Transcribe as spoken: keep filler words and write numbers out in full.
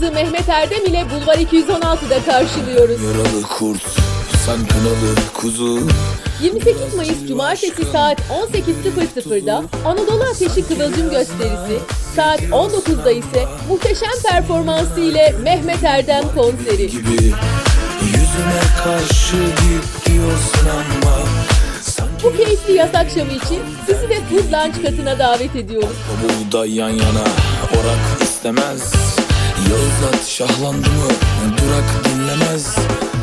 konuklarımızı Mehmet Erdem ile Bulvar iki yüz on altıda karşılıyoruz. Yaralı kurt, sen kınalı kuzu. yirmi sekiz Mayıs Cumartesi saat on sekiz sıfır sıfırda Anadolu Ateşi Kıvılcım gösterisi, saat on dokuzda ise muhteşem performansı ile Mehmet Erdem konseri. Gibi yüzüme karşı git diyorsun ama Bu keyifli yaz akşamı için sizi de Food Lunch katına davet ediyoruz. buğday yan yana orak istemez. Yağız at şahlandı mı durak dinlemez.